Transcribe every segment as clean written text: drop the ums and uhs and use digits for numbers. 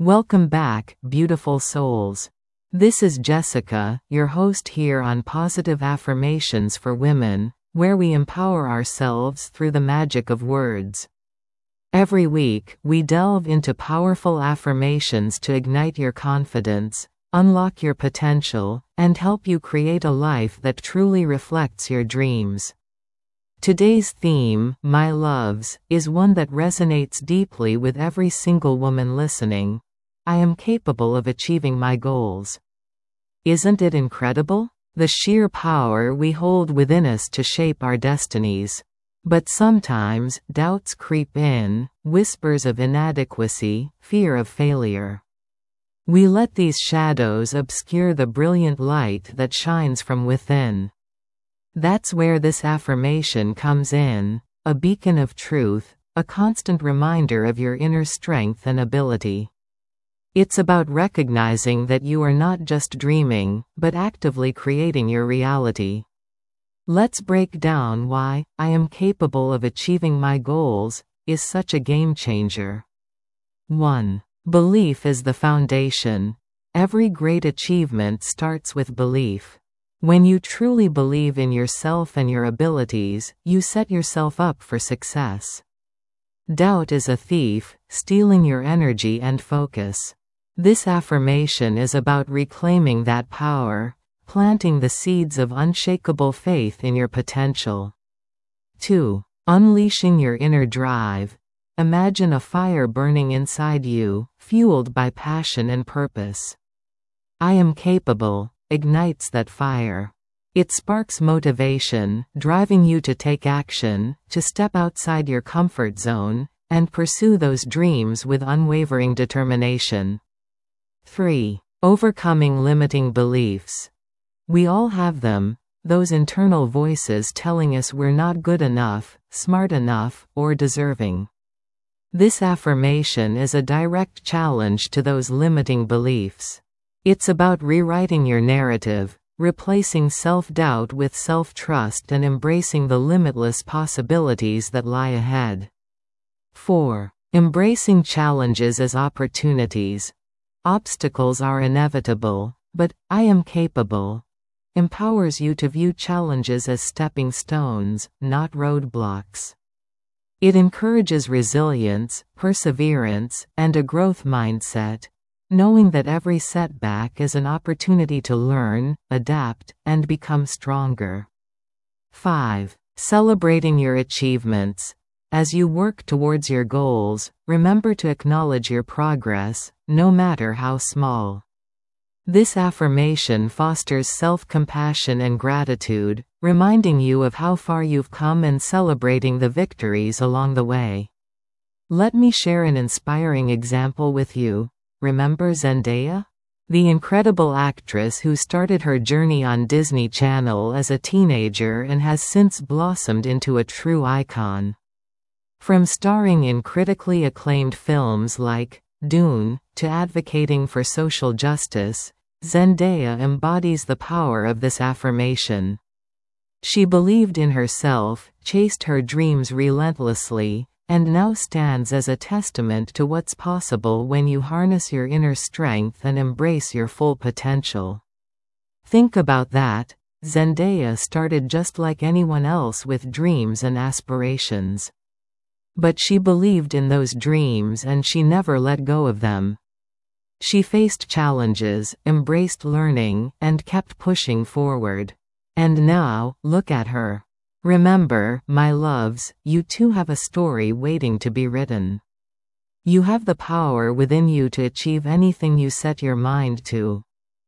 Welcome back, beautiful souls. This is Jessica, your host here on Positive Affirmations for Women, where we empower ourselves through the magic of words. Every week, we delve into powerful affirmations to ignite your confidence, unlock your potential, and help you create a life that truly reflects your dreams. Today's theme, my loves, is one that resonates deeply with every single woman listening. I am capable of achieving my goals. Isn't it incredible? The sheer power we hold within us to shape our destinies. But sometimes, doubts creep in, whispers of inadequacy, fear of failure. We let these shadows obscure the brilliant light that shines from within. That's where this affirmation comes in, a beacon of truth, a constant reminder of your inner strength and ability. It's about recognizing that you are not just dreaming, but actively creating your reality. Let's break down why I am capable of achieving my goals is such a game changer. 1. Belief is the foundation. Every great achievement starts with belief. When you truly believe in yourself and your abilities, you set yourself up for success. Doubt is a thief, stealing your energy and focus. This affirmation is about reclaiming that power, planting the seeds of unshakable faith in your potential. 2. Unleashing your inner drive. Imagine a fire burning inside you, fueled by passion and purpose. I am capable ignites that fire. It sparks motivation, driving you to take action, to step outside your comfort zone, and pursue those dreams with unwavering determination. 3. Overcoming limiting beliefs. We all have them, those internal voices telling us we're not good enough, smart enough, or deserving. This affirmation is a direct challenge to those limiting beliefs. It's about rewriting your narrative, replacing self-doubt with self-trust and embracing the limitless possibilities that lie ahead. 4. Embracing challenges as opportunities. Obstacles are inevitable, but I am capable empowers you to view challenges as stepping stones, not roadblocks. It encourages resilience, perseverance, and a growth mindset, knowing that every setback is an opportunity to learn, adapt, and become stronger. 5. Celebrating your achievements. As you work towards your goals, remember to acknowledge your progress, no matter how small. This affirmation fosters self-compassion and gratitude, reminding you of how far you've come and celebrating the victories along the way. Let me share an inspiring example with you. Remember Zendaya? The incredible actress who started her journey on Disney Channel as a teenager and has since blossomed into a true icon. From starring in critically acclaimed films like Dune, to advocating for social justice, Zendaya embodies the power of this affirmation. She believed in herself, chased her dreams relentlessly, and now stands as a testament to what's possible when you harness your inner strength and embrace your full potential. Think about that. Zendaya started just like anyone else with dreams and aspirations. But she believed in those dreams and she never let go of them. She faced challenges, embraced learning, and kept pushing forward. And now, look at her. Remember, my loves, you too have a story waiting to be written. You have the power within you to achieve anything you set your mind to.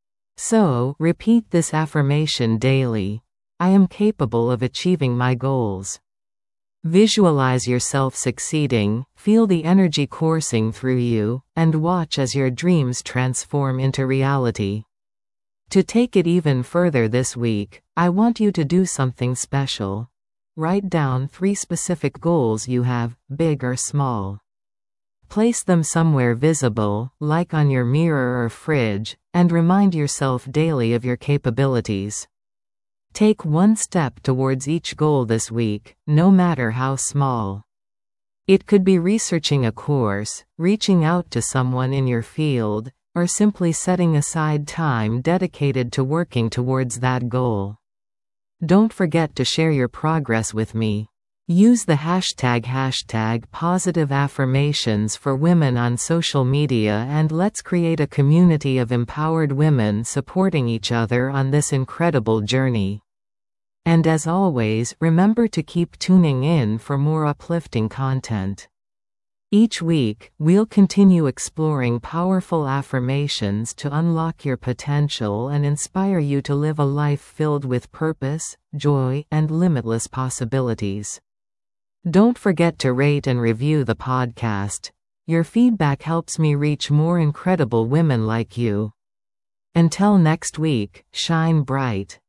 So, repeat this affirmation daily. I am capable of achieving my goals. Visualize yourself succeeding, feel the energy coursing through you, and watch as your dreams transform into reality. To take it even further this week, I want you to do something special. Write down 3 specific goals you have, big or small. Place them somewhere visible, like on your mirror or fridge, and remind yourself daily of your capabilities. Take one step towards each goal this week, no matter how small. It could be researching a course, reaching out to someone in your field, or simply setting aside time dedicated to working towards that goal. Don't forget to share your progress with me. Use the hashtag positive affirmations for women on social media, and let's create a community of empowered women supporting each other on this incredible journey. And as always, remember to keep tuning in for more uplifting content. Each week, we'll continue exploring powerful affirmations to unlock your potential and inspire you to live a life filled with purpose, joy, and limitless possibilities. Don't forget to rate and review the podcast. Your feedback helps me reach more incredible women like you. Until next week, shine bright.